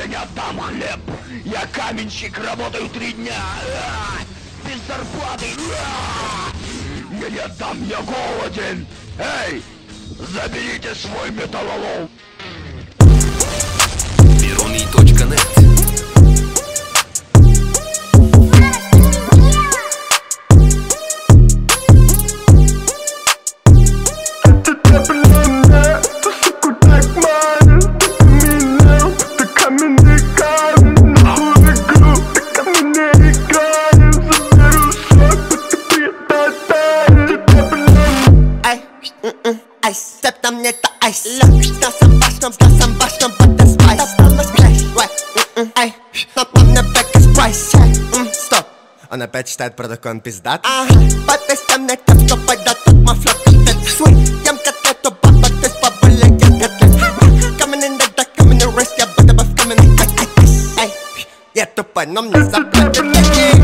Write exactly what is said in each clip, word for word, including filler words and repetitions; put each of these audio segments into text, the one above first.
не отдам хлеб. Я каменщик, работаю три дня. А, без зарплаты. А, я не отдам, я голоден. Эй, заберите свой металлолом. Bironi точка нет. Айс, цепь мне это айс. На самбашном, на самбашном, это спайс. Там сплэш, ай, на мне бэк спайс. Стоп, он опять читает про такой, он пиздат. Ага, подписка мне так, что пойдет тут мафло, котлет. Свой, ем котлету, баба, ты с бабулей, ем котлет. Coming in the dark, coming in the rest, я буду бав, coming in, ай, ай, ай. Я тупой, но мне заплатят деньги.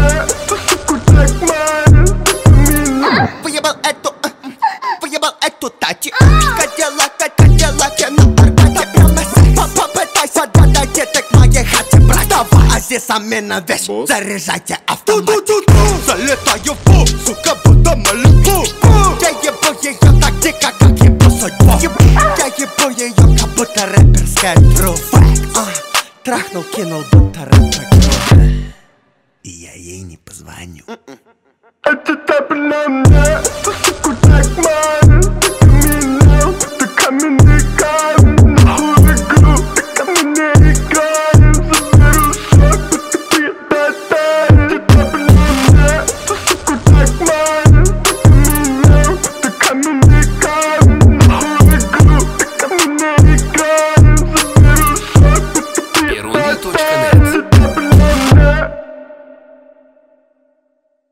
Выебал эту, выебал эту тачи. Хотела, хотела, на арбате прямо здесь. Попытайся додать деток в моей хате, брат. Давай, а здесь замена вещь. Заряжайте автомат. Залетаю в пул, сука, будто малюку. Я ебу ее так дико, как ебу судьбу. Я ебу ее, как будто рэперская тру. Трахнул, кинул, будто рэпер. И я ей не позвоню. Это так на мне, суку так мало. Ты меня, ты каменный камень. Нахуй игру, ты каменный играем. Заберу шаг, ты приятная. Это так на мне, суку так мало. Ты меня, ты каменный камень. Нахуй игру, ты каменный играем. Заберу шаг, ты приятная. Bironi точка нет.